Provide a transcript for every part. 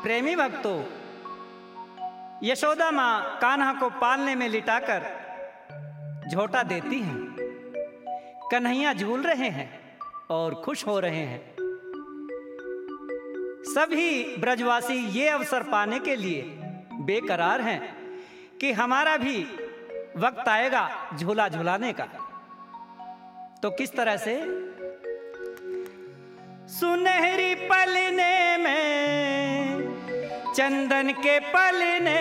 प्रेमी भक्तों, यशोदा माँ कान्हा को पालने में लिटाकर झोंटा देती हैं। कन्हैया झूल रहे हैं और खुश हो रहे हैं। सभी ब्रजवासी ये अवसर पाने के लिए बेकरार हैं कि हमारा भी वक्त आएगा झूला झुलाने का। तो किस तरह से? सुनहरी पलने में, चंदन के पलने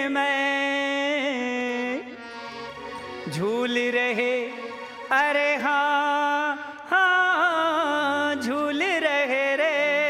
में झूल रहे, अरे हाँ हाँ झूल रहे रे,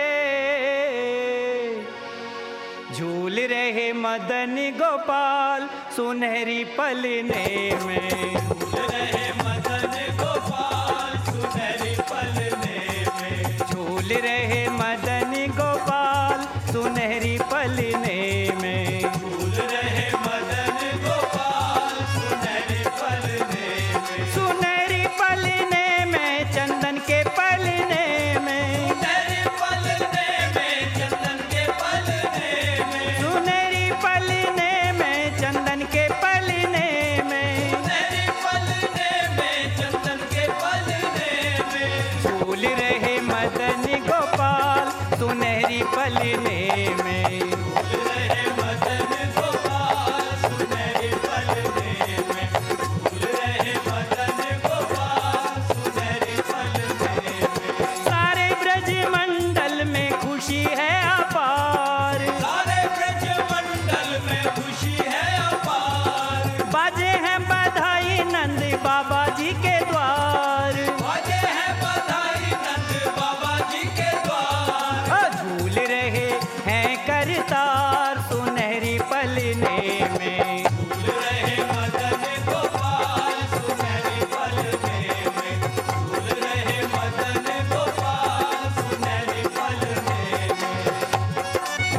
झूल रहे मदन गोपाल सुनहरी पलने में, झूल रहे मदन गोपाल सुनहरी पलने में, झूल रहे मदन गोपाल सुनहरी पलने में, झूल रहे मदन गोपाल सुनहरी पलने में, सुनहरी पलने में चंदन के पलने में, सुनहरी पलने में चंदन के पलने में, सुनहरी पलने में चंदन के पलने में, सुनहरी पलने में चंदन के पलने में, झूल रहे मदन गोपाल सुनहरी पलने में, झूल रहे मदन गोपाल सुनहरी पलने में, झूल रहे मदन गोपाल सुनहरी पलने में। सारे ब्रज मंडल में खुशी है अपार, सारे ब्रज मंडल में खुशी है अपार, बाजे हैं बधाई नंद बाबा जी के द्वार, बाजे हैं बधाई नंद बाबा जी के द्वार, झूल रहे हैं करतार सुनहरी पलने में, झूल रहे मदन गोपाल सुनहरी पलने में, झूल रहे मदन गोपाल सुनहरी पलने में।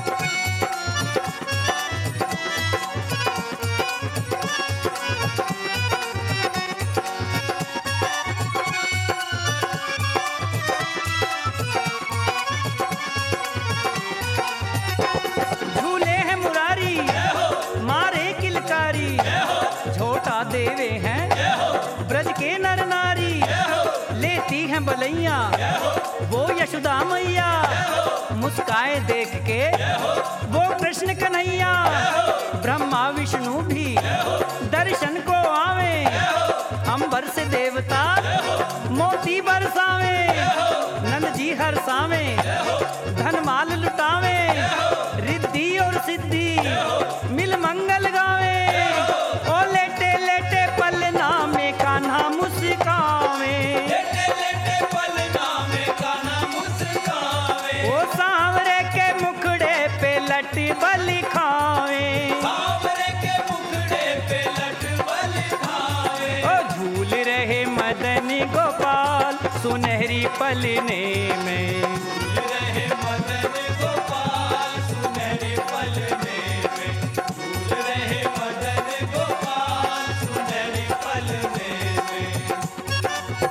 झूले हैं मुरारी मारे किलकारी, झोटा देवे हैं ब्रज के नर नारी, लेती हैं बलैया वो यशोदा मैया, मुस्काए देख के वो कृष्ण कन्हैया, ब्रह्मा विष्णु भी दर्शन को आवे, अंबर से देवता मोती बरसावे, नंद जी हरसावे धन माल लुटावे, रिद्धि और सिद्धि मिल मंगल गावे, ओ लेटे लेटे पलना में कान्हा मुस्कावे, लेटे लेटे पलना में कान्हा मुस्कावे, ओ सांवरे के मुखड़े पे लट बलि खावे, सांवरे के मुखड़े पे लट बलि खावे, ओ झूल रहे मदन गोपाल सुनहरी पलने में, झूल रहे मदन गोपाल सुनहरी पलने में, झूल रहे मदन गोपाल सुनहरी पलने में।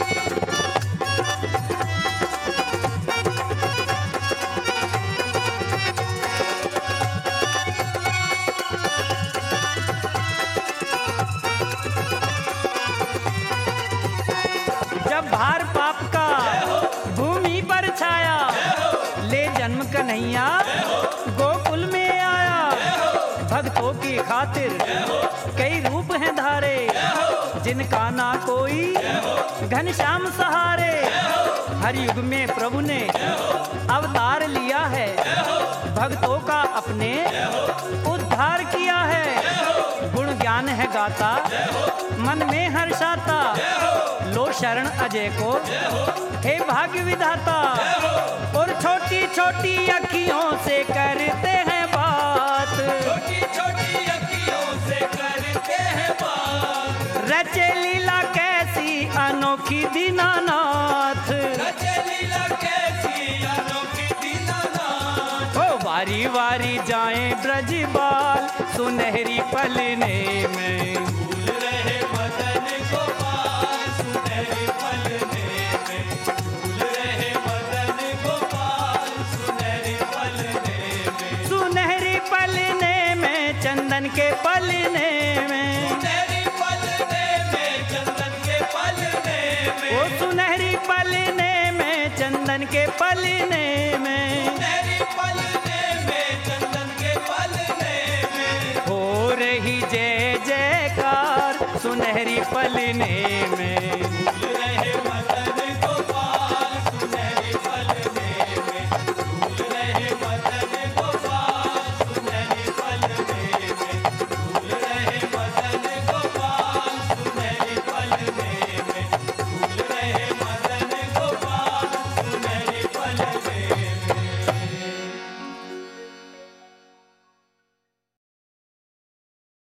जब भार पाप का भूमि पर छाया, ले जन्म कन्हैया गोकुल में आया, भक्तों की खातिर कई रूप हैं धारे, जिनका ना कोई घनश्याम सहारे, हर युग में प्रभु ने अवतार लिया है, भक्तों का अपने उद्धार किया है, गुण ज्ञान है गाता मन में हर्षाता, लो शरण अजय को हे भाग्य विधाता, और छोटी छोटी अखियों से करते हैं बात, छोटी छोटी अखियों से करते हैं बात, रचे लीला कैसी अनोखी दीनानाथ, रचे लीला कैसी अनोखी दीनानाथ, ओ वारी वारी जाएं ब्रजबाल सुनहरी पलने में, झूल रहे मदन गोपाल सुनहरी पलने में, झूल रहे मदन गोपाल सुनहरी पलने में। के पलने में, सुनहरी पलने में चंदन के पलने में, वो सुनहरी पलने में चंदन के पलने में, सुनहरी पलने में चंदन के पलने में, हो रही जय जयकार सुनहरी पलने में। फूल रहे